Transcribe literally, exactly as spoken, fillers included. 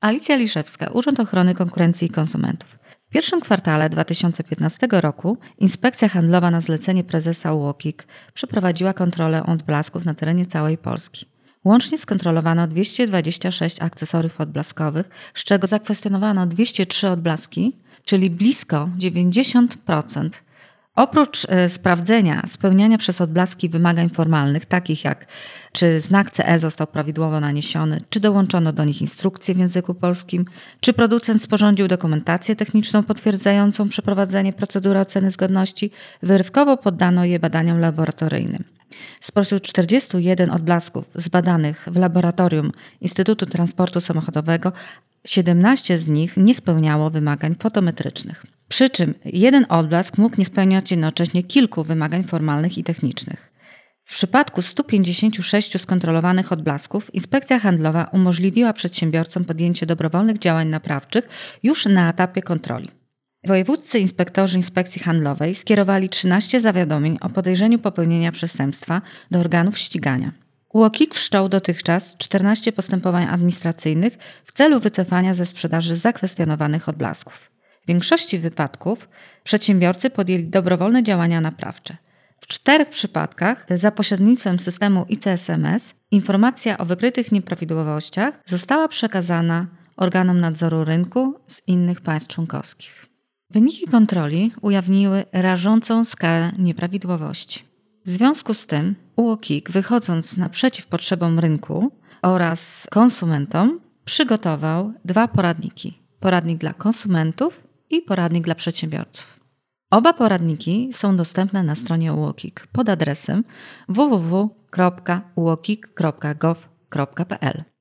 Alicja Liszewska, Urząd Ochrony Konkurencji i Konsumentów. W pierwszym kwartale dwa tysiące piętnastego roku Inspekcja Handlowa na zlecenie prezesa U O K I K przeprowadziła kontrolę odblasków na terenie całej Polski. Łącznie skontrolowano dwieście dwadzieścia sześć akcesoriów odblaskowych, z czego zakwestionowano dwieście trzy odblaski, czyli blisko dziewięćdziesiąt procent. Oprócz e, sprawdzenia spełniania przez odblaski wymagań formalnych, takich jak czy znak C E został prawidłowo naniesiony, czy dołączono do nich instrukcje w języku polskim, czy producent sporządził dokumentację techniczną potwierdzającą przeprowadzenie procedury oceny zgodności, wyrywkowo poddano je badaniom laboratoryjnym. Spośród czterdziestu jeden odblasków zbadanych w laboratorium Instytutu Transportu Samochodowego siedemnaście z nich nie spełniało wymagań fotometrycznych. Przy czym jeden odblask mógł nie spełniać jednocześnie kilku wymagań formalnych i technicznych. W przypadku stu pięćdziesięciu sześciu skontrolowanych odblasków Inspekcja Handlowa umożliwiła przedsiębiorcom podjęcie dobrowolnych działań naprawczych już na etapie kontroli. Wojewódzcy inspektorzy Inspekcji Handlowej skierowali trzynaście zawiadomień o podejrzeniu popełnienia przestępstwa do organów ścigania. U O K I K wszczął dotychczas czternaście postępowań administracyjnych w celu wycofania ze sprzedaży zakwestionowanych odblasków. W większości wypadków przedsiębiorcy podjęli dobrowolne działania naprawcze. W czterech przypadkach za pośrednictwem systemu I C S M S informacja o wykrytych nieprawidłowościach została przekazana organom nadzoru rynku z innych państw członkowskich. Wyniki kontroli ujawniły rażącą skalę nieprawidłowości. W związku z tym U O K I K, wychodząc naprzeciw potrzebom rynku oraz konsumentom, przygotował dwa poradniki. Poradnik dla konsumentów i poradnik dla przedsiębiorców. Oba poradniki są dostępne na stronie U O K I K pod adresem w w w kropka u o k i k kropka gov kropka p l.